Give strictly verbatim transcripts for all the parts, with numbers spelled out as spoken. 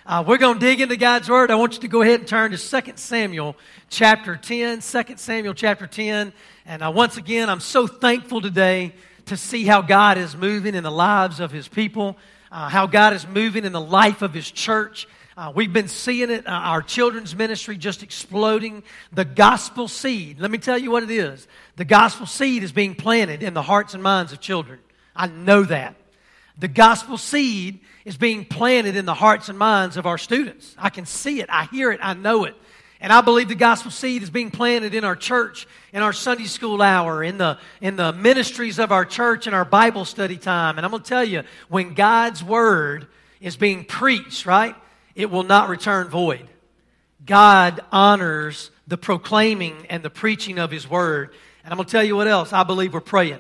Uh, we're going to dig into God's Word. I want you to go ahead and turn to Second Samuel chapter ten. Second Samuel chapter ten. And uh, once again, I'm so thankful today to see how God is moving in the lives of His people, uh, how God is moving in the life of His church. Uh, we've been seeing it, uh, our children's ministry just exploding. The gospel seed, let me tell you what it is. The gospel seed is being planted in the hearts and minds of children. I know that. The gospel seed is being planted in the hearts and minds of our students. I can see it, I hear it, I know it. And I believe the gospel seed is being planted in our church, in our Sunday school hour, in the, in the ministries of our church, in our Bible study time. And I'm going to tell you, when God's Word is being preached, right, it will not return void. God honors the proclaiming and the preaching of His Word. And I'm going to tell you what else. I believe we're praying.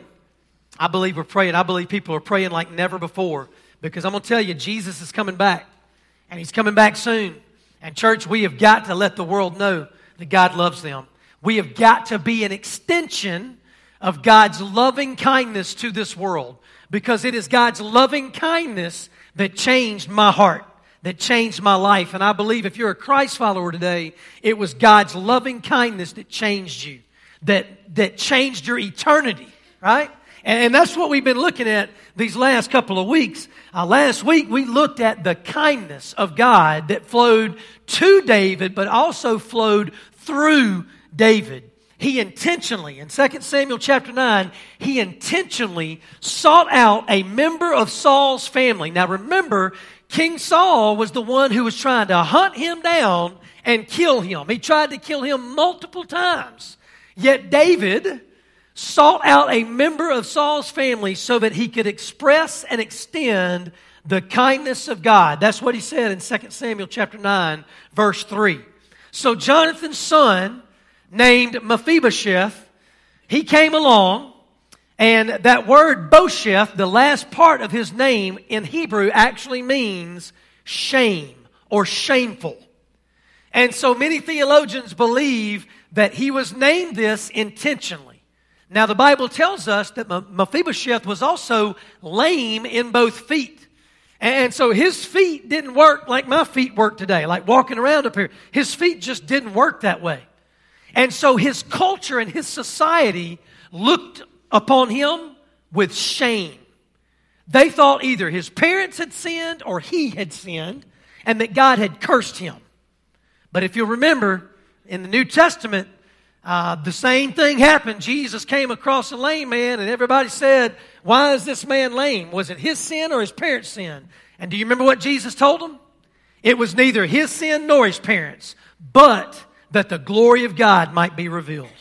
I believe we're praying. I believe people are praying like never before. Because I'm going to tell you, Jesus is coming back. And He's coming back soon. And church, we have got to let the world know that God loves them. We have got to be an extension of God's loving kindness to this world. Because it is God's loving kindness that changed my heart, that changed my life. And I believe if you're a Christ follower today, it was God's loving kindness that changed you, that, that changed your eternity, right? And, and that's what we've been looking at these last couple of weeks. Uh, last week, we looked at the kindness of God that flowed to David, but also flowed through David. He intentionally, in Second Samuel chapter nine, he intentionally sought out a member of Saul's family. Now remember, King Saul was the one who was trying to hunt him down and kill him. He tried to kill him multiple times. Yet David sought out a member of Saul's family so that he could express and extend the kindness of God. That's what he said in Second Samuel chapter nine, verse three. So Jonathan's son, named Mephibosheth, he came along, and that word Bosheth, the last part of his name in Hebrew, actually means shame or shameful. And so many theologians believe that he was named this intentionally. Now, the Bible tells us that Mephibosheth was also lame in both feet. And so his feet didn't work like my feet work today, like walking around up here. His feet just didn't work that way. And so his culture and his society looked upon him with shame. They thought either his parents had sinned or he had sinned, and that God had cursed him. But if you'll remember, in the New Testament, Uh, the same thing happened. Jesus came across a lame man, and everybody said, why is this man lame? Was it his sin or his parents' sin? And do you remember what Jesus told him? It was neither his sin nor his parents, but that the glory of God might be revealed.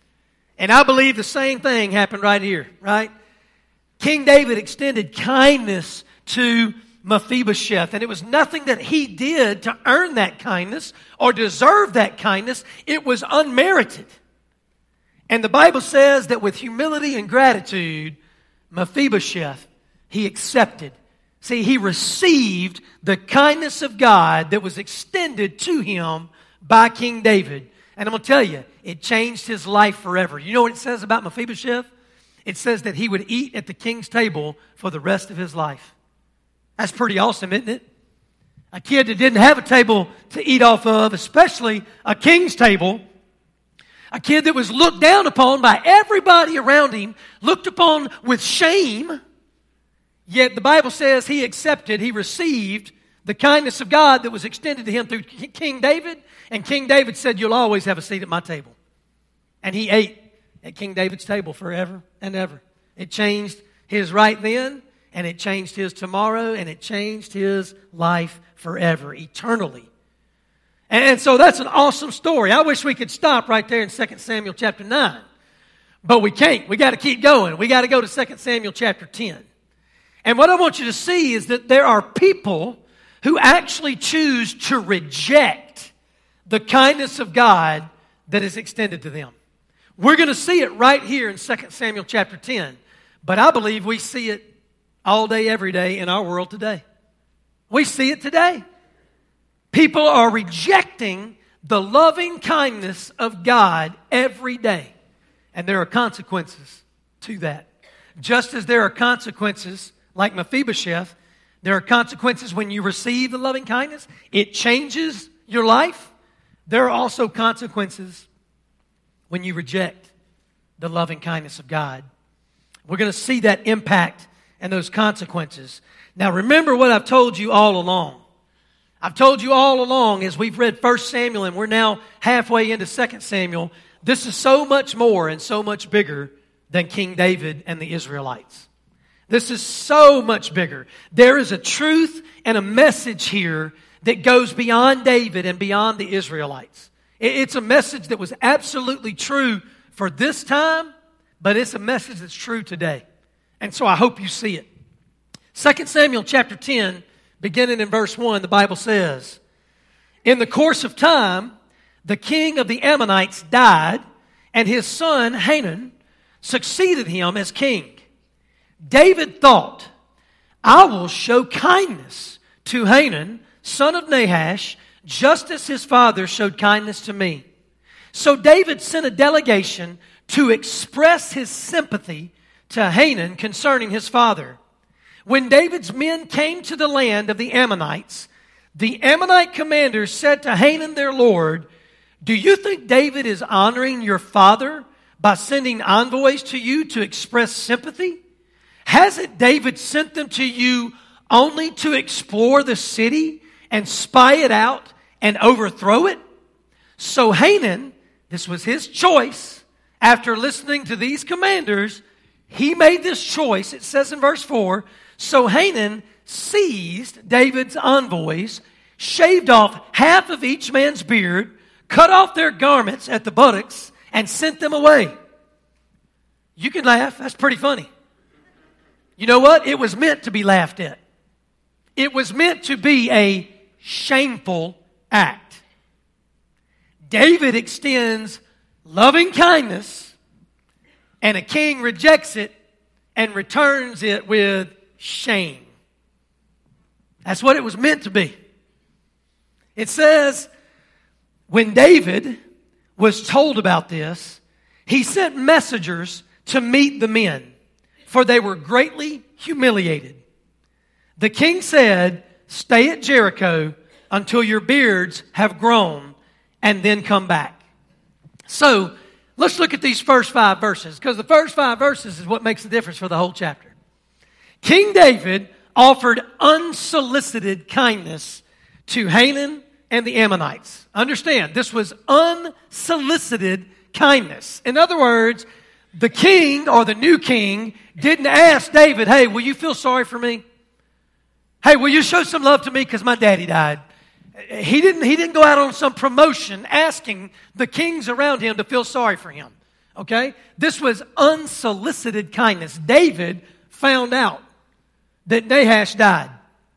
And I believe the same thing happened right here, right? King David extended kindness to Mephibosheth, and it was nothing that he did to earn that kindness or deserve that kindness. It was unmerited. And the Bible says that with humility and gratitude, Mephibosheth, he accepted. See, he received the kindness of God that was extended to him by King David. And I'm going to tell you, it changed his life forever. You know what it says about Mephibosheth? It says that he would eat at the king's table for the rest of his life. That's pretty awesome, isn't it? A kid that didn't have a table to eat off of, especially a king's table. A kid that was looked down upon by everybody around him, looked upon with shame. Yet the Bible says he accepted, he received the kindness of God that was extended to him through King David. And King David said, you'll always have a seat at my table. And he ate at King David's table forever and ever. It changed his right then, and it changed his tomorrow, and it changed his life forever, eternally. And so that's an awesome story. I wish we could stop right there in Second Samuel chapter nine. But we can't. We got to keep going. We got to go to Second Samuel chapter ten. And what I want you to see is that there are people who actually choose to reject the kindness of God that is extended to them. We're going to see it right here in Second Samuel chapter ten. But I believe we see it all day, every day in our world today. We see it today. People are rejecting the loving kindness of God every day. And there are consequences to that. Just as there are consequences, like Mephibosheth, There are consequences when you receive the loving kindness. It changes your life. There are also consequences when you reject the loving kindness of God. We're going to see that impact and those consequences. Now remember what I've told you all along. I've told you all along as we've read First Samuel and we're now halfway into Second Samuel, this is so much more and so much bigger than King David and the Israelites. This is so much bigger. There is a truth and a message here that goes beyond David and beyond the Israelites. It's a message that was absolutely true for this time, but it's a message that's true today. And so I hope you see it. Second Samuel chapter ten, beginning in verse one, the Bible says, "In the course of time, the king of the Ammonites died, and his son Hanun succeeded him as king. David thought, I will show kindness to Hanun, son of Nahash, just as his father showed kindness to me. So David sent a delegation to express his sympathy to Hanun concerning his father. When David's men came to the land of the Ammonites, the Ammonite commanders said to Hanun their lord, 'Do you think David is honoring your father by sending envoys to you to express sympathy? Hasn't David sent them to you only to explore the city and spy it out and overthrow it?' So Hanun, this was his choice, after listening to these commanders, he made this choice. It says in verse four, so Hanun seized David's envoys, shaved off half of each man's beard, cut off their garments at the buttocks, and sent them away." You can laugh. That's pretty funny. You know what? It was meant to be laughed at. It was meant to be a shameful act. David extends loving kindness, and a king rejects it and returns it with shame. That's what it was meant to be. It says, when David was told about this, he sent messengers to meet the men, for they were greatly humiliated. The king said, "Stay at Jericho until your beards have grown, and then come back." So, let's look at these first five verses, because the first five verses is what makes the difference for the whole chapter. King David offered unsolicited kindness to Hanun and the Ammonites. Understand, this was unsolicited kindness. In other words, the king or the new king didn't ask David, "Hey, will you feel sorry for me? Hey, will you show some love to me because my daddy died?" He didn't, he didn't go out on some promotion asking the kings around him to feel sorry for him. Okay? This was unsolicited kindness. David found out that Nahash died.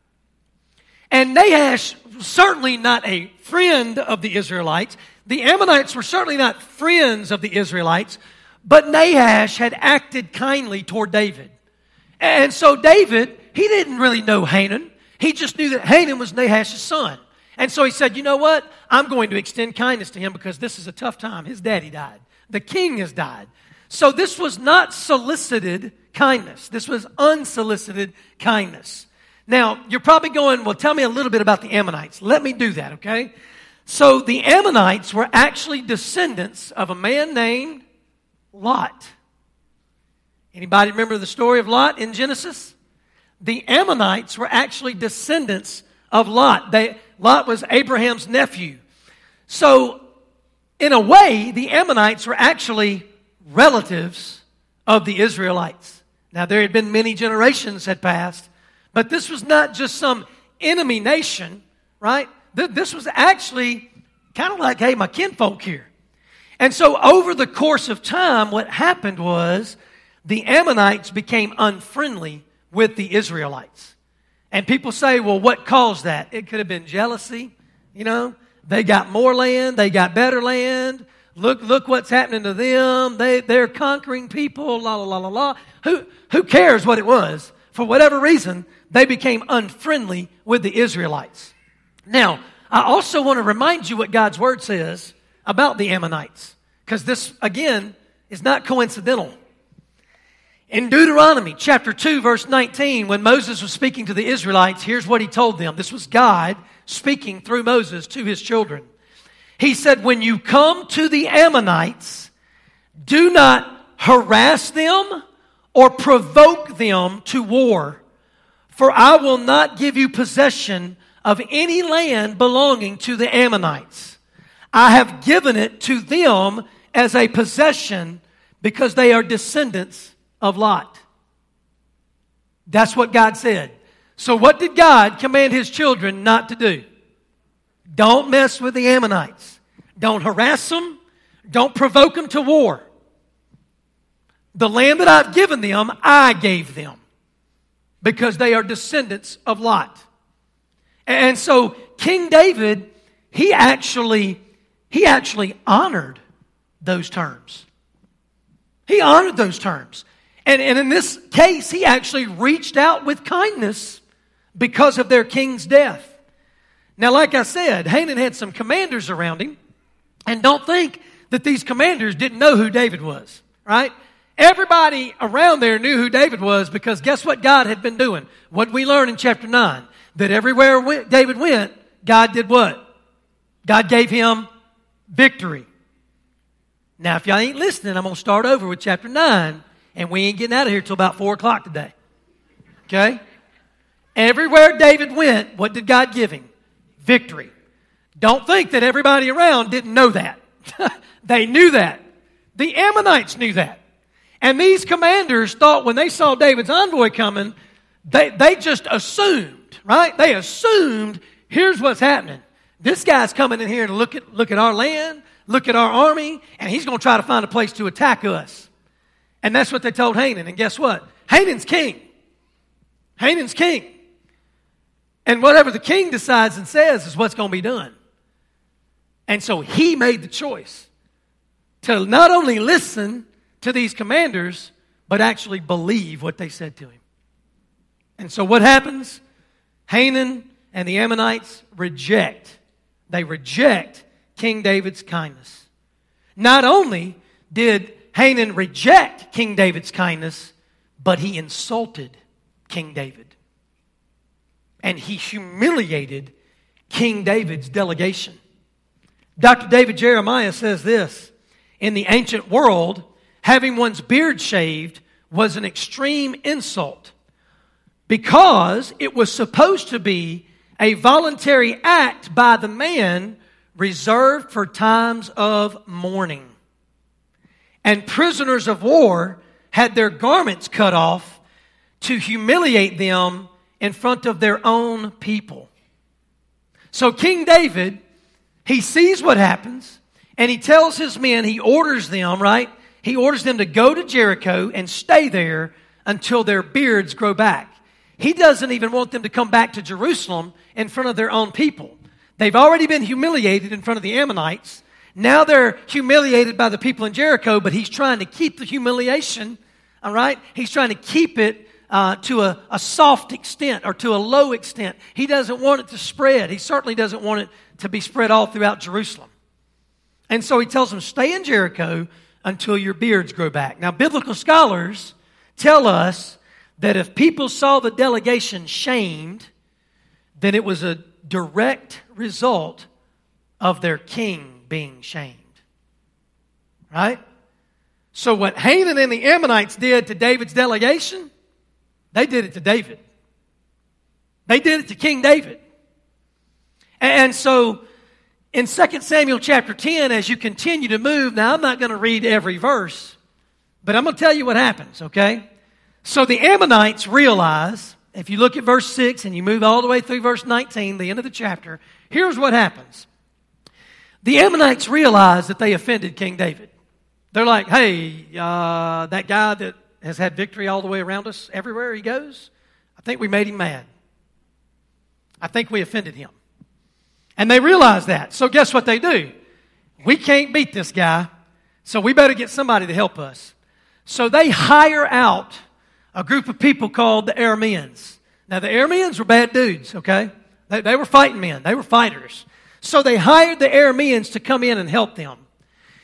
And Nahash was certainly not a friend of the Israelites. The Ammonites were certainly not friends of the Israelites. But Nahash had acted kindly toward David. And so David, he didn't really know Hanun. He just knew that Hanun was Nahash's son. And so he said, you know what? I'm going to extend kindness to him because this is a tough time. His daddy died. The king has died. So this was not solicited kindness. This was unsolicited kindness. Now, you're probably going, well, tell me a little bit about the Ammonites. Let me do that, okay? So the Ammonites were actually descendants of a man named Lot. Anybody remember the story of Lot in Genesis? The Ammonites were actually descendants of Lot. They, Lot was Abraham's nephew. So, in a way, the Ammonites were actually relatives of the Israelites. Now, there had been many generations had passed, but this was not just some enemy nation, right? This was actually kind of like, hey, my kinfolk here. And so over the course of time, what happened was the Ammonites became unfriendly with the Israelites. And people say, well, what caused that? It could have been jealousy. You know, they got more land. They got better land. Look, look what's happening to them. They, they're conquering people, la, la, la, la, la. Who, who cares what it was? For whatever reason, they became unfriendly with the Israelites. Now, I also want to remind you what God's Word says about the Ammonites, because this, again, is not coincidental. In Deuteronomy chapter two, verse nineteen, when Moses was speaking to the Israelites, here's what he told them. This was God speaking through Moses to his children. He said, when you come to the Ammonites, do not harass them or provoke them to war, for I will not give you possession of any land belonging to the Ammonites. I have given it to them as a possession because they are descendants of Lot. That's what God said. So what did God command his children not to do? Don't mess with the Ammonites. Don't harass them. Don't provoke them to war. The land that I've given them, I gave them because they are descendants of Lot. And so King David, he actually, he actually honored those terms. He honored those terms. And, and in this case, he actually reached out with kindness because of their king's death. Now, like I said, Hanan had some commanders around him. And don't think that these commanders didn't know who David was, right? Everybody around there knew who David was because guess what God had been doing? What we learn in chapter nine? That everywhere David went, God did what? God gave him victory. Now, if y'all ain't listening, I'm going to start over with chapter nine, and we ain't getting out of here till about four o'clock today. Okay? Everywhere David went, what did God give him? Victory. Don't think that everybody around didn't know that. They knew that. The Ammonites knew that. And these commanders thought when they saw David's envoy coming, they, they just assumed, right? They assumed, here's what's happening. This guy's coming in here to look at, look at our land, look at our army, and he's going to try to find a place to attack us. And that's what they told Hanan. And guess what? Hanan's king. Hanan's king. And whatever the king decides and says is what's going to be done. And so he made the choice to not only listen to these commanders, but actually believe what they said to him. And so what happens? Hanan and the Ammonites reject. They reject King David's kindness. Not only did Hanan reject King David's kindness, but he insulted King David. And he humiliated King David's delegation. Doctor David Jeremiah says this, in the ancient world, having one's beard shaved was an extreme insult because it was supposed to be a voluntary act by the man reserved for times of mourning. And prisoners of war had their garments cut off to humiliate them in front of their own people. So King David, he sees what happens, and he tells his men, he orders them, right? He orders them to go to Jericho and stay there until their beards grow back. He doesn't even want them to come back to Jerusalem in front of their own people. They've already been humiliated in front of the Ammonites. Now they're humiliated by the people in Jericho, but he's trying to keep the humiliation, all right? He's trying to keep it uh, to a, a soft extent or to a low extent. He doesn't want it to spread. He certainly doesn't want it to be spread all throughout Jerusalem. And so he tells them, stay in Jericho until your beards grow back. Now, biblical scholars tell us that if people saw the delegation shamed, then it was a direct result of their king being shamed. Right? So what Hanan and the Ammonites did to David's delegation, they did it to David. They did it to King David. And so in Second Samuel chapter ten, as you continue to move, now I'm not going to read every verse, but I'm going to tell you what happens, okay? So the Ammonites realize, if you look at verse six and you move all the way through verse nineteen, the end of the chapter, here's what happens. The Ammonites realize that they offended King David. They're like, hey, uh, that guy that has had victory all the way around us, everywhere he goes, I think we made him mad. I think we offended him. And they realize that. So guess what they do? We can't beat this guy, so we better get somebody to help us. So they hire out a group of people called the Arameans. Now, the Arameans were bad dudes, okay? They, they were fighting men. They were fighters. So they hired the Arameans to come in and help them.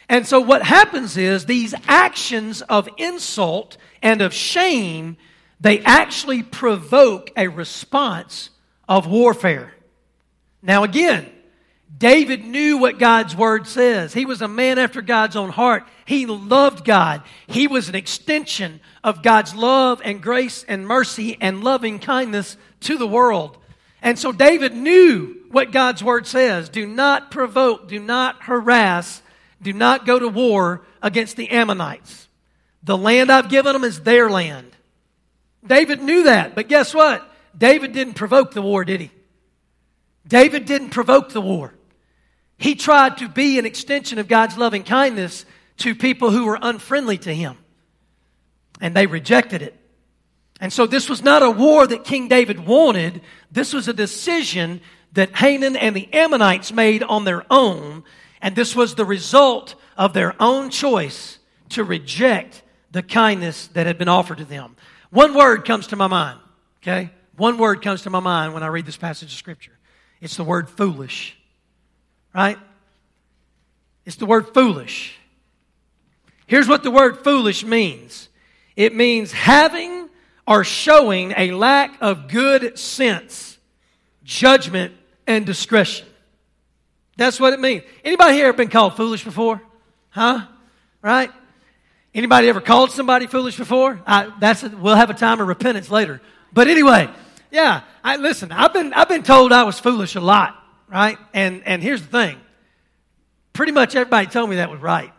And so what happens is these actions of insult and of shame, they actually provoke a response of warfare. Now again, David knew what God's Word says. He was a man after God's own heart. He loved God. He was an extension of God's love and grace and mercy and loving kindness to the world. And so David knew what God's Word says. Do not provoke, do not harass, do not go to war against the Ammonites. The land I've given them is their land. David knew that, but guess what? David didn't provoke the war, did he? David didn't provoke the war. He tried to be an extension of God's loving kindness to people who were unfriendly to him. And they rejected it. And so this was not a war that King David wanted. This was a decision that Hanun and the Ammonites made on their own. And this was the result of their own choice to reject the kindness that had been offered to them. One word comes to my mind, okay? One word comes to my mind when I read this passage of Scripture. It's the word foolish, right? It's the word foolish. Here's what the word foolish means. It means having or showing a lack of good sense, judgment, and discretion. That's what it means. Anybody here ever been called foolish before? Huh? Right? Anybody ever called somebody foolish before? I, that's a, we'll have a time of repentance later. But anyway, yeah. I, listen, I've been I've been told I was foolish a lot, right? And and here's the thing. Pretty much everybody told me that was right.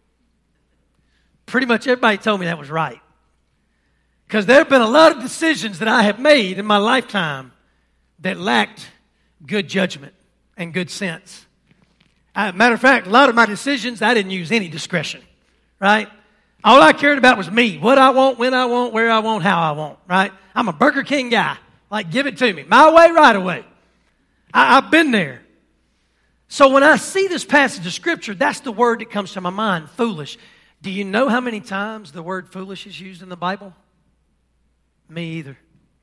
Pretty much everybody told me that was right. Because there have been a lot of decisions that I have made in my lifetime that lacked good judgment and good sense. Uh, matter of fact, a lot of my decisions, I didn't use any discretion, right? All I cared about was me. What I want, when I want, where I want, how I want, right? I'm a Burger King guy. Like, give it to me. My way, right away. I, I've been there. So when I see this passage of Scripture, that's the word that comes to my mind, foolish. Do you know how many times the word foolish is used in the Bible? Me either.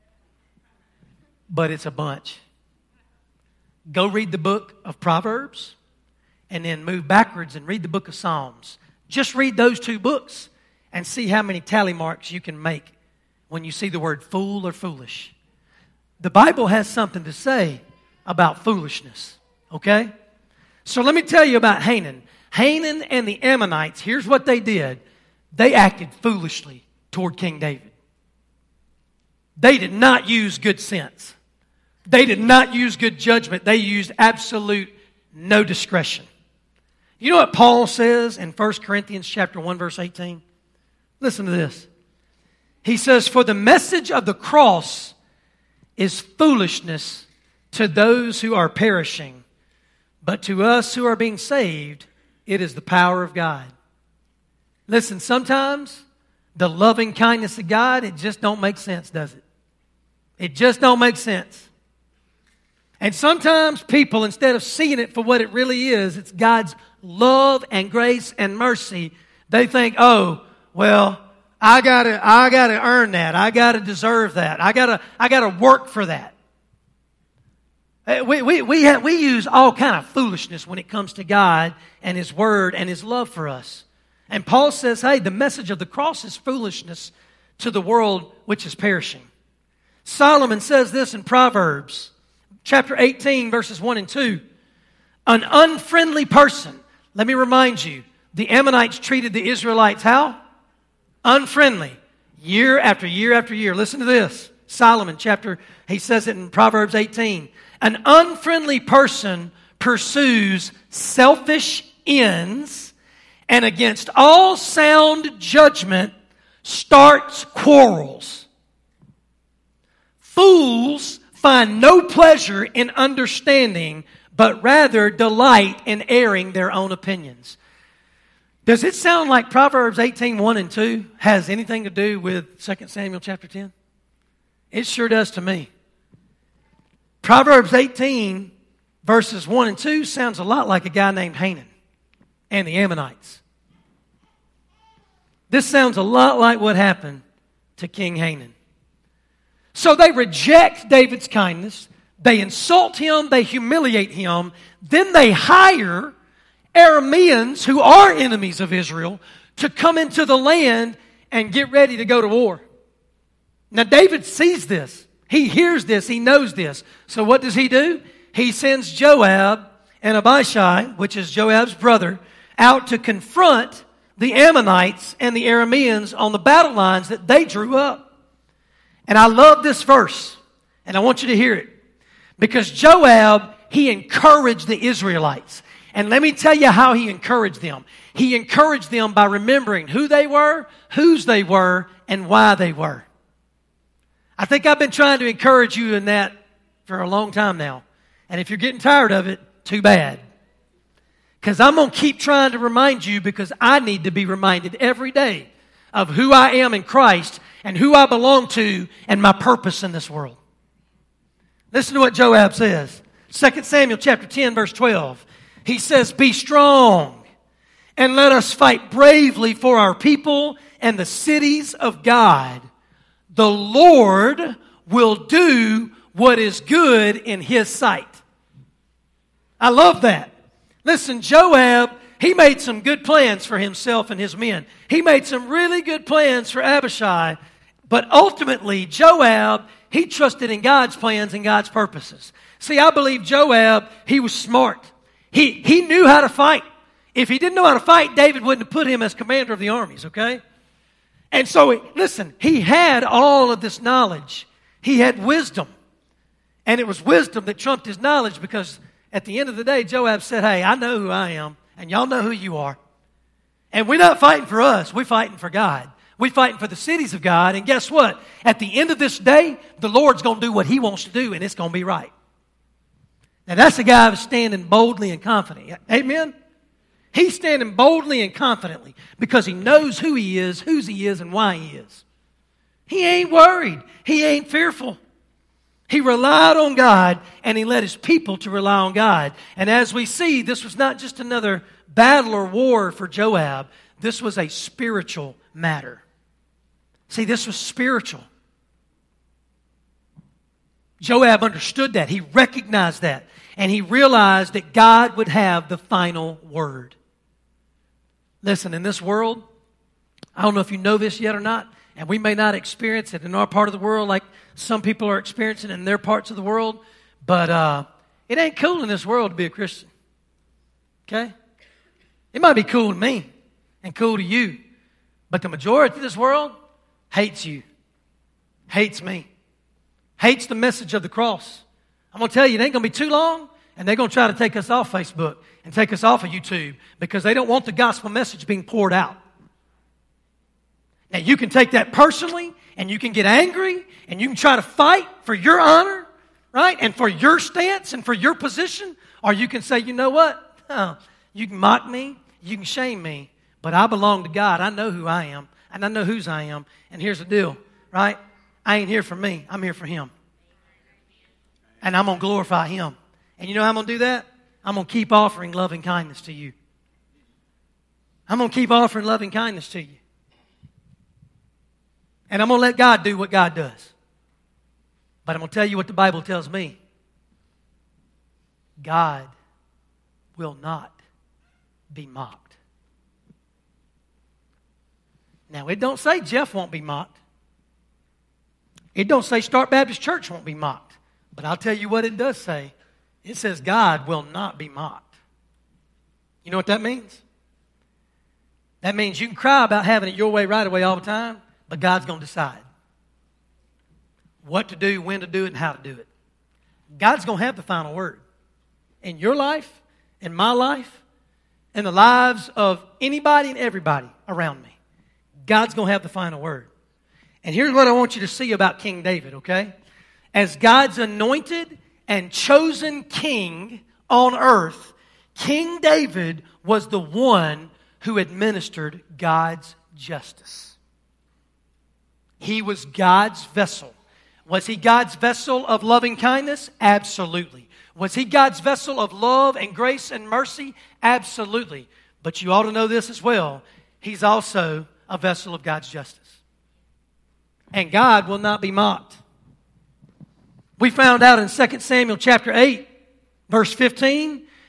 But it's a bunch. Go read the book of Proverbs and then move backwards and read the book of Psalms. Just read those two books and see how many tally marks you can make when you see the word fool or foolish. The Bible has something to say about foolishness, okay? So let me tell you about Hanun. Hanun and the Ammonites, here's what they did. They acted foolishly toward King David. They did not use good sense. They did not use good judgment. They used absolute no discretion. You know what Paul says in First Corinthians chapter one, verse eighteen? Listen to this. He says, "For the message of the cross is foolishness to those who are perishing, but to us who are being saved, it is the power of God." Listen, sometimes the loving kindness of God, it just don't make sense, does it? It just don't make sense. And sometimes people, instead of seeing it for what it really is, it's God's love and grace and mercy, they think, oh, well, I gotta, I gotta earn that. I gotta deserve that. I gotta, I gotta work for that. We, we, we, have, we use all kind of foolishness when it comes to God and His Word and His love for us. And Paul says, hey, the message of the cross is foolishness to the world which is perishing. Solomon says this in Proverbs chapter eighteen, verses one and two. An unfriendly person. Let me remind you, the Ammonites treated the Israelites how? Unfriendly. Year after year after year. Listen to this. Solomon chapter, he says it in Proverbs eighteen. An unfriendly person pursues selfish ends and against all sound judgment starts quarrels. Fools find no pleasure in understanding, but rather delight in airing their own opinions. Does it sound like Proverbs eighteen, one and two has anything to do with Second Samuel chapter ten? It sure does to me. Proverbs eighteen, verses one and two sounds a lot like a guy named Hanun and the Ammonites. This sounds a lot like what happened to King Hanun. So they reject David's kindness, they insult him, they humiliate him, then they hire Arameans, who are enemies of Israel, to come into the land and get ready to go to war. Now David sees this. He hears this. He knows this. So what does he do? He sends Joab and Abishai, which is Joab's brother, out to confront the Ammonites and the Arameans on the battle lines that they drew up. And I love this verse, and I want you to hear it. Because Joab, he encouraged the Israelites. And let me tell you how he encouraged them. He encouraged them by remembering who they were, whose they were, and why they were. I think I've been trying to encourage you in that for a long time now. And if you're getting tired of it, too bad. Because I'm going to keep trying to remind you, because I need to be reminded every day of who I am in Christ and who I belong to and my purpose in this world. Listen to what Joab says. Second Samuel chapter ten, verse twelve. He says, "Be strong and let us fight bravely for our people and the cities of God. The Lord will do what is good in His sight." I love that. Listen, Joab, he made some good plans for himself and his men. He made some really good plans for Abishai. But ultimately, Joab, he trusted in God's plans and God's purposes. See, I believe Joab, he was smart. He, he knew how to fight. If he didn't know how to fight, David wouldn't have put him as commander of the armies, okay? And so, listen, he had all of this knowledge. He had wisdom. And it was wisdom that trumped his knowledge, because at the end of the day, Joab said, "Hey, I know who I am, and y'all know who you are. And we're not fighting for us. We're fighting for God. We're fighting for the cities of God. And guess what? At the end of this day, the Lord's going to do what He wants to do, and it's going to be right." Now, that's a guy who's standing boldly and confidently. Amen? He's standing boldly and confidently because he knows who he is, whose he is, and why he is. He ain't worried. He ain't fearful. He relied on God, and he led his people to rely on God. And as we see, this was not just another battle or war for Joab. This was a spiritual matter. See, this was spiritual. Joab understood that. He recognized that. And he realized that God would have the final word. Listen, in this world, I don't know if you know this yet or not, and we may not experience it in our part of the world like some people are experiencing in their parts of the world, but uh, it ain't cool in this world to be a Christian. Okay? It might be cool to me and cool to you, but the majority of this world hates you, hates me, hates the message of the cross. I'm going to tell you, it ain't going to be too long, and they're going to try to take us off Facebook and take us off of YouTube because they don't want the gospel message being poured out. Now, you can take that personally, and you can get angry, and you can try to fight for your honor, right, and for your stance and for your position, or you can say, you know what? Oh, you can mock me, you can shame me, but I belong to God. I know who I am, and I know whose I am, and here's the deal, right? I ain't here for me. I'm here for Him. And I'm going to glorify Him. And you know how I'm going to do that? I'm going to keep offering loving kindness to you. I'm going to keep offering loving kindness to you. And I'm going to let God do what God does. But I'm going to tell you what the Bible tells me. God will not be mocked. Now, it don't say Jeff won't be mocked. It don't say Start Baptist Church won't be mocked. But I'll tell you what it does say. It says God will not be mocked. You know what that means? That means you can cry about having it your way, right away all the time, but God's going to decide what to do, when to do it, and how to do it. God's going to have the final word. In your life, in my life, in the lives of anybody and everybody around me. God's going to have the final word. And here's what I want you to see about King David, okay? As God's anointed and chosen king on earth, King David was the one who administered God's justice. He was God's vessel. Was he God's vessel of loving kindness? Absolutely. Was he God's vessel of love and grace and mercy? Absolutely. But you ought to know this as well. He's also a vessel of God's justice. And God will not be mocked. We found out in Second Samuel chapter eight, verse fifteen,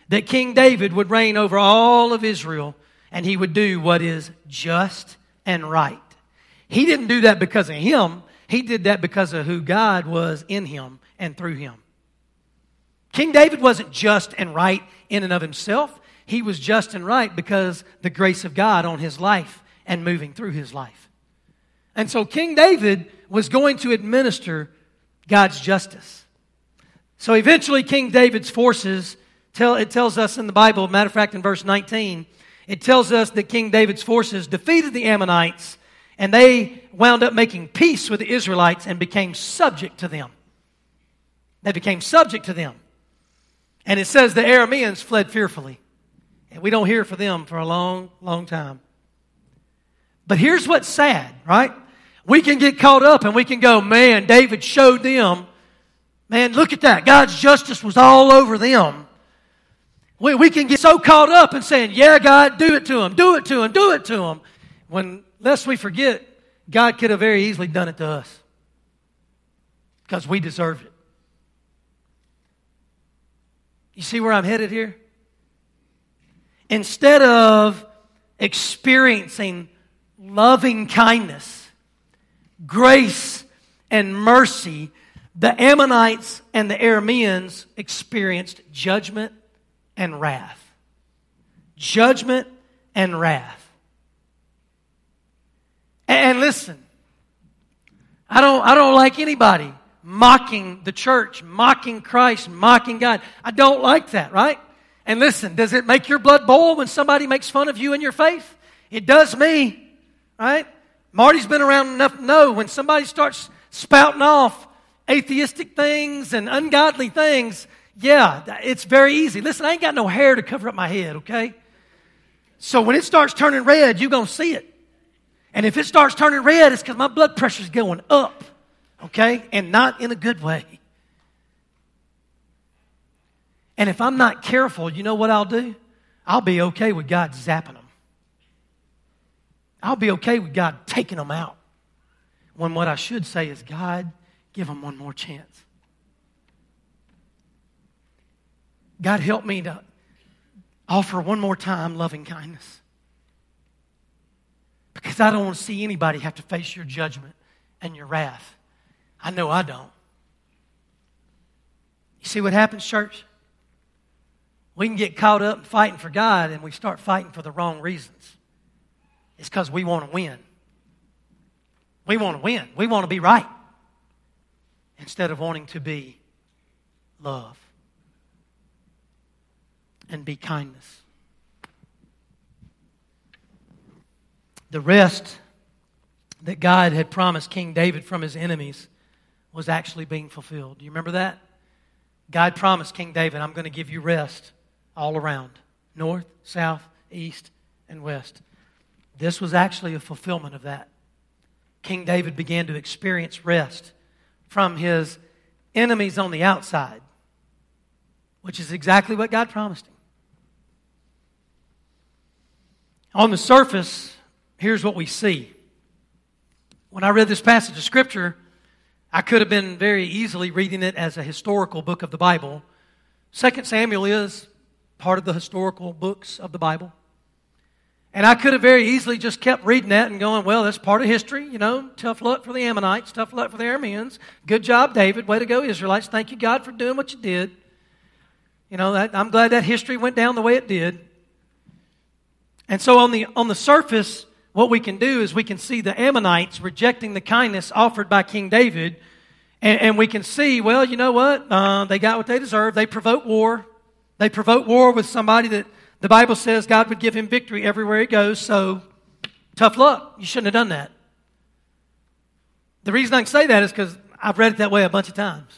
that King David would reign over all of Israel, and he would do what is just and right. He didn't do that because of him. He did that because of who God was in him and through him. King David wasn't just and right in and of himself. He was just and right because the grace of God on his life and moving through his life. And so King David was going to administer God's justice. So eventually King David's forces, tell, it tells us in the Bible, matter of fact in verse nineteen, it tells us that King David's forces defeated the Ammonites, and they wound up making peace with the Israelites and became subject to them. They became subject to them. And it says the Arameans fled fearfully. And we don't hear from them for a long, long time. But here's what's sad, right? We can get caught up and we can go, man, David showed them. Man, look at that. God's justice was all over them. We, we can get so caught up in saying, yeah, God, do it to them, do it to them, do it to them. When, lest we forget, God could have very easily done it to us. Because we deserved it. You see where I'm headed here? Instead of experiencing loving kindness, grace, and mercy, the Ammonites and the Arameans experienced judgment and wrath. Judgment and wrath. And listen, I don't, I don't like anybody mocking the church, mocking Christ, mocking God. I don't like that, right? And listen, does it make your blood boil when somebody makes fun of you and your faith? It does me, right? Marty's been around enough to know when somebody starts spouting off atheistic things and ungodly things, yeah, it's very easy. Listen, I ain't got no hair to cover up my head, okay? So when it starts turning red, you're going to see it. And if it starts turning red, it's because my blood pressure's going up, okay? And not in a good way. And if I'm not careful, you know what I'll do? I'll be okay with God zapping them. I'll be okay with God taking them out. When what I should say is, God, give them one more chance. God, help me to offer one more time loving kindness. Because I don't want to see anybody have to face your judgment and your wrath. I know I don't. You see what happens, church? We can get caught up fighting for God and we start fighting for the wrong reasons. It's because we want to win. We want to win. We want to be right. Instead of wanting to be love and be kindness. The rest that God had promised King David from his enemies was actually being fulfilled. Do you remember that? God promised King David, I'm going to give you rest all around. North, south, east, and west. This was actually a fulfillment of that. King David began to experience rest from his enemies on the outside, which is exactly what God promised him. On the surface, here's what we see. When I read this passage of Scripture, I could have been very easily reading it as a historical book of the Bible. Second Samuel is part of the historical books of the Bible. And I could have very easily just kept reading that and going, well, that's part of history, you know. Tough luck for the Ammonites, tough luck for the Arameans. Good job, David. Way to go, Israelites. Thank you, God, for doing what you did. You know, that, I'm glad that history went down the way it did. And so on the on the surface, what we can do is we can see the Ammonites rejecting the kindness offered by King David. And, and we can see, well, you know what? Uh, they got what they deserved. They provoked war. They provoked war with somebody that the Bible says God would give him victory everywhere he goes. So, tough luck. You shouldn't have done that. The reason I can say that is because I've read it that way a bunch of times.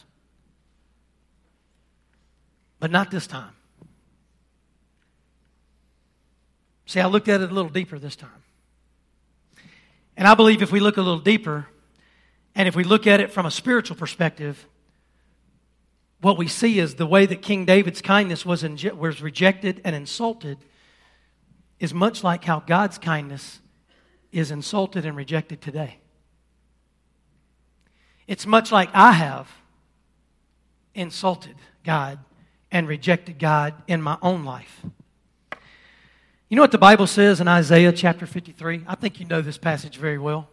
But not this time. See, I looked at it a little deeper this time. And I believe if we look a little deeper, and if we look at it from a spiritual perspective, what we see is the way that King David's kindness was, inje- was rejected and insulted is much like how God's kindness is insulted and rejected today. It's much like I have insulted God and rejected God in my own life. You know what the Bible says in Isaiah chapter fifty-three? I think you know this passage very well.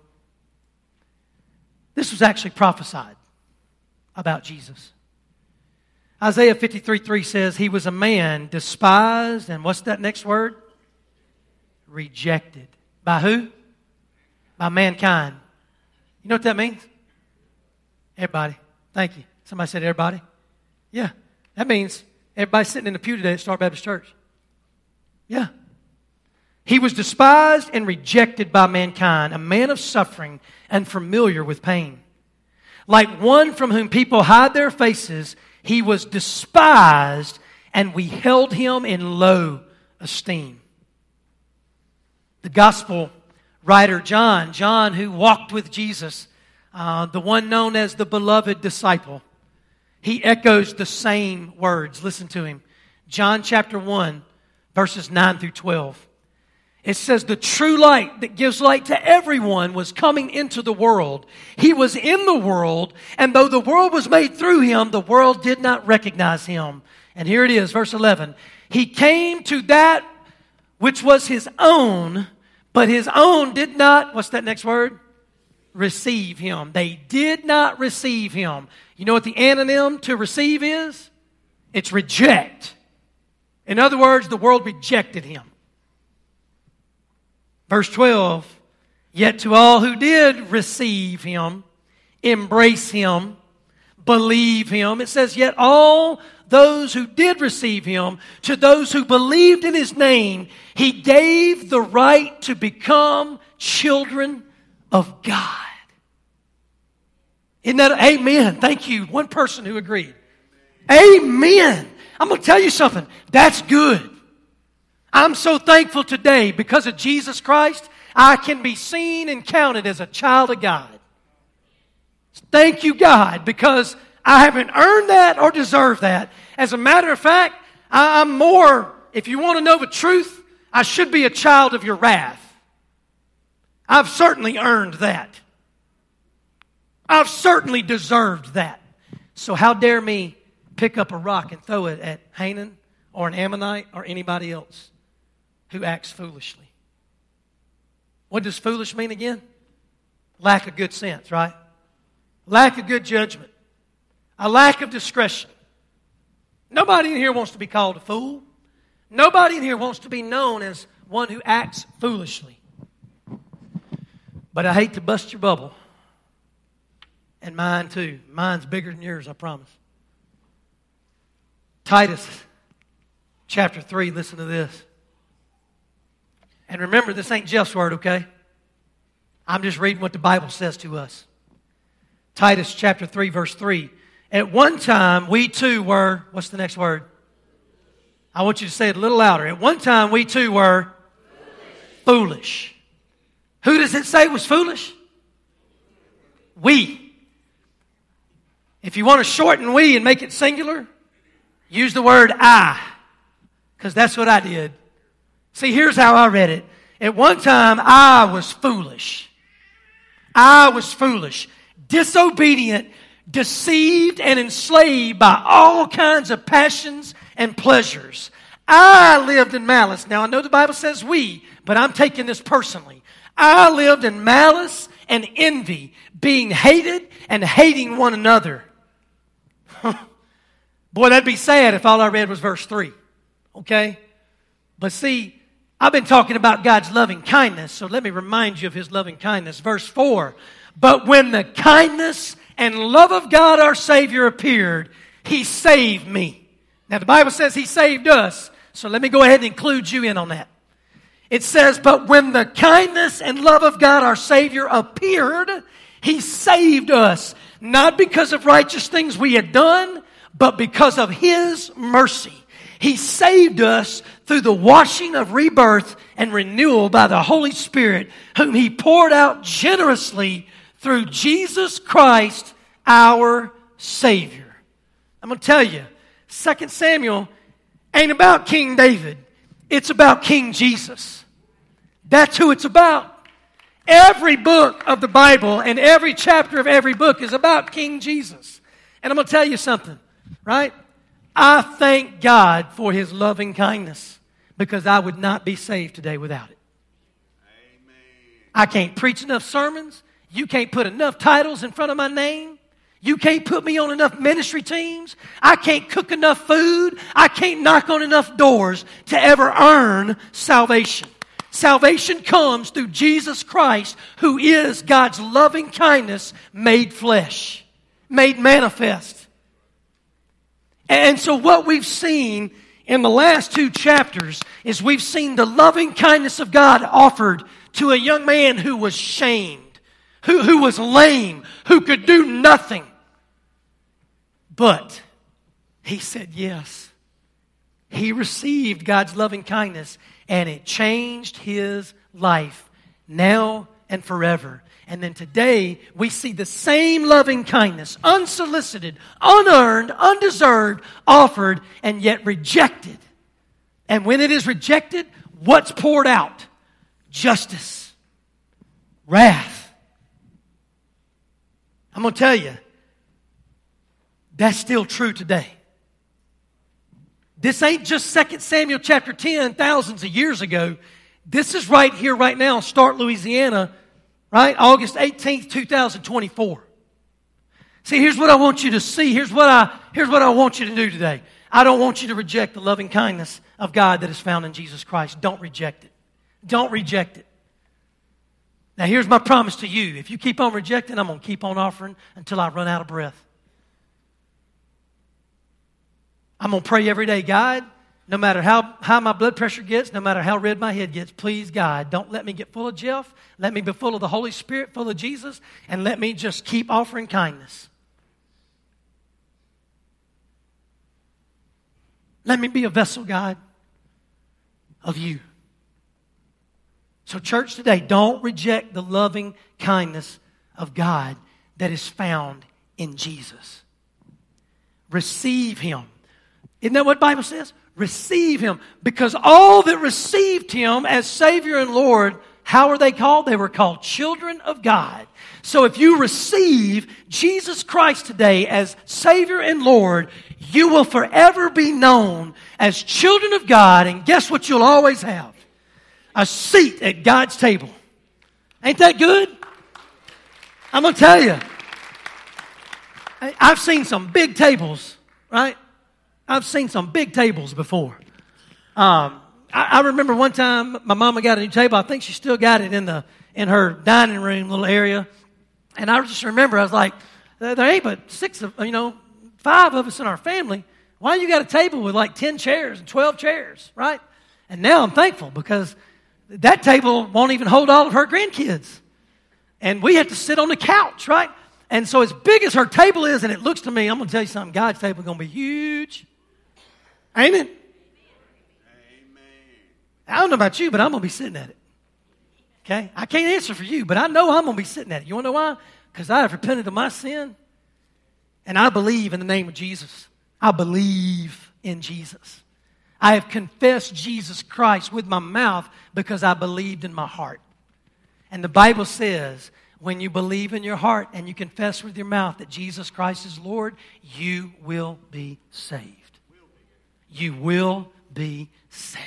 This was actually prophesied about Jesus. Isaiah fifty-three three says, He was a man despised, and what's that next word? Rejected. By who? By mankind. You know what that means? Everybody. Thank you. Somebody said everybody? Yeah. That means everybody sitting in the pew today at Star Baptist Church. Yeah. He was despised and rejected by mankind, a man of suffering and familiar with pain. Like one from whom people hide their faces, he was despised, and we held him in low esteem. The gospel writer John, John who walked with Jesus, uh, the one known as the beloved disciple, he echoes the same words. Listen to him. John chapter one, verses nine through twelve. It says, the true light that gives light to everyone was coming into the world. He was in the world, and though the world was made through him, the world did not recognize him. And here it is, verse eleven. He came to that which was his own, but his own did not, what's that next word? Receive him. They did not receive him. You know what the antonym to receive is? It's reject. In other words, the world rejected him. Verse twelve, yet to all who did receive him, embrace him, believe him, it says, yet all those who did receive him, to those who believed in his name, he gave the right to become children of God. Isn't that, amen. Thank you. One person who agreed. Amen. I'm going to tell you something. That's good. I'm so thankful today because of Jesus Christ, I can be seen and counted as a child of God. Thank you, God, because I haven't earned that or deserved that. As a matter of fact, I'm more, if you want to know the truth, I should be a child of your wrath. I've certainly earned that. I've certainly deserved that. So how dare me pick up a rock and throw it at Hanan or an Ammonite or anybody else who acts foolishly. What does foolish mean again? Lack of good sense, right? Lack of good judgment. A lack of discretion. Nobody in here wants to be called a fool. Nobody in here wants to be known as one who acts foolishly. But I hate to bust your bubble. And mine too. Mine's bigger than yours, I promise. Titus chapter three, listen to this. And remember, this ain't Jeff's word, okay? I'm just reading what the Bible says to us. Titus chapter three, verse three. At one time, we too were, what's the next word? I want you to say it a little louder. At one time, we too were foolish. foolish. Who does it say was foolish? We. If you want to shorten we and make it singular, use the word I, because that's what I did. See, here's how I read it. At one time, I was foolish. I was foolish, disobedient, deceived, and enslaved by all kinds of passions and pleasures. I lived in malice. Now, I know the Bible says we, but I'm taking this personally. I lived in malice and envy, being hated and hating one another. Boy, that'd be sad if all I read was verse three. Okay? But see, I've been talking about God's loving kindness, so let me remind you of his loving kindness. Verse four, but when the kindness and love of God our Savior appeared, he saved me. Now the Bible says he saved us, so let me go ahead and include you in on that. It says, but when the kindness and love of God our Savior appeared, he saved us, not because of righteous things we had done, but because of his mercy. He saved us through the washing of rebirth and renewal by the Holy Spirit, whom he poured out generously through Jesus Christ, our Savior. I'm going to tell you, Second Samuel ain't about King David. It's about King Jesus. That's who it's about. Every book of the Bible and every chapter of every book is about King Jesus. And I'm going to tell you something, right? I thank God for His loving kindness because I would not be saved today without it. Amen. I can't preach enough sermons. You can't put enough titles in front of my name. You can't put me on enough ministry teams. I can't cook enough food. I can't knock on enough doors to ever earn salvation. Salvation comes through Jesus Christ, who is God's loving kindness made flesh, made manifest. And so what we've seen in the last two chapters is we've seen the loving kindness of God offered to a young man who was shamed, who, who was lame, who could do nothing. But he said yes. He received God's loving kindness, and it changed his life now and forever. And then today, we see the same loving kindness, unsolicited, unearned, undeserved, offered, and yet rejected. And when it is rejected, what's poured out? Justice. Wrath. I'm going to tell you, that's still true today. This ain't just Second Samuel chapter ten, thousands of years ago. This is right here, right now, Stark, Louisiana, right? August eighteenth, twenty twenty-four. See, here's what I want you to see. Here's what I, here's what I want you to do today. I don't want you to reject the loving kindness of God that is found in Jesus Christ. Don't reject it. Don't reject it. Now, here's my promise to you. If you keep on rejecting, I'm going to keep on offering until I run out of breath. I'm going to pray every day, God, no matter how high my blood pressure gets, no matter how red my head gets, please, God, don't let me get full of Jeff. Let me be full of the Holy Spirit, full of Jesus, and let me just keep offering kindness. Let me be a vessel, God, of you. So, church, today, don't reject the loving kindness of God that is found in Jesus. Receive Him. Isn't that what the Bible says? Receive Him. Because all that received Him as Savior and Lord, how are they called? They were called children of God. So if you receive Jesus Christ today as Savior and Lord, you will forever be known as children of God. And guess what you'll always have? A seat at God's table. Ain't that good? I'm going to tell you. I've seen some big tables, right? I've seen some big tables before. Um, I, I remember one time my mama got a new table. I think she still got it in the in her dining room little area. And I just remember I was like, there ain't but six of you know five of us in our family. Why you got a table with like ten chairs and twelve chairs, right? And now I'm thankful because that table won't even hold all of her grandkids, and we have to sit on the couch, right? And so as big as her table is, and it looks to me, I'm going to tell you something. God's table is going to be huge. Ain't it? Amen. I don't know about you, but I'm going to be sitting at it. Okay? I can't answer for you, but I know I'm going to be sitting at it. You want to know why? Because I have repented of my sin, and I believe in the name of Jesus. I believe in Jesus. I have confessed Jesus Christ with my mouth because I believed in my heart. And the Bible says, when you believe in your heart and you confess with your mouth that Jesus Christ is Lord, you will be saved. You will be saved.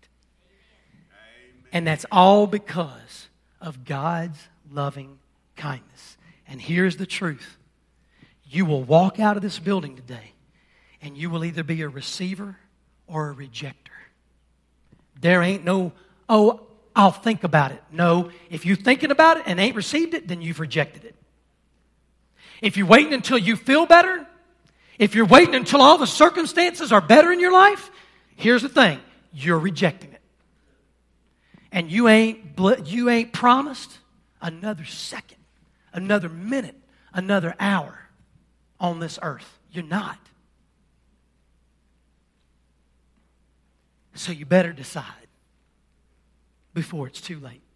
Amen. And that's all because of God's loving kindness. And here's the truth. You will walk out of this building today and you will either be a receiver or a rejecter. There ain't no, oh, I'll think about it. No, if you're thinking about it and ain't received it, then you've rejected it. If you're waiting until you feel better, if you're waiting until all the circumstances are better in your life, here's the thing. You're rejecting it. And you ain't, you ain't promised another second, another minute, another hour on this earth. You're not. So you better decide before it's too late.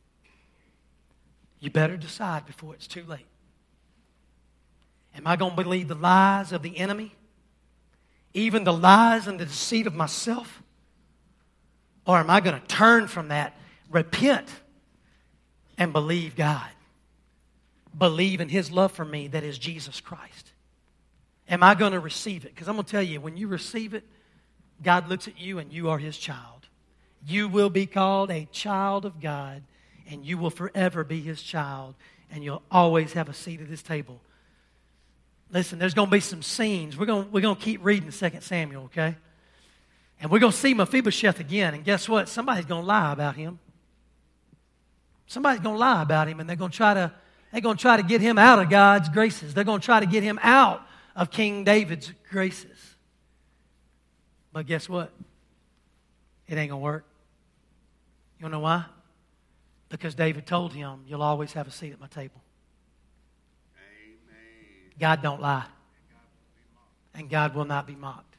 You better decide before it's too late. Am I going to believe the lies of the enemy? Even the lies and the deceit of myself? Or am I going to turn from that, repent, and believe God? Believe in His love for me that is Jesus Christ. Am I going to receive it? Because I'm going to tell you, when you receive it, God looks at you and you are His child. You will be called a child of God, and you will forever be His child, and you'll always have a seat at His table. Listen, there's going to be some scenes. We're going, we're going to keep reading Second Samuel, okay? And we're going to see Mephibosheth again, and guess what? Somebody's going to lie about him. Somebody's going to lie about him, and they're going to try to they're going to try to get him out of God's graces. They're going to try to get him out of King David's graces. But guess what? It ain't going to work. You want to know why? Because David told him, you'll always have a seat at my table. Amen. God don't lie. And God will not be mocked.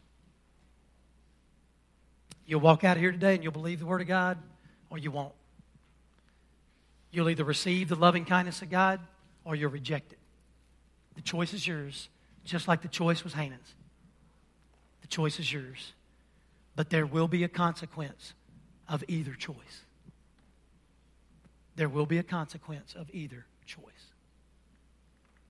You'll walk out of here today and you'll believe the Word of God, or you won't. You'll either receive the loving kindness of God or you'll reject it. The choice is yours, just like the choice was Hanan's. The choice is yours. But there will be a consequence of either choice. There will be a consequence of either choice.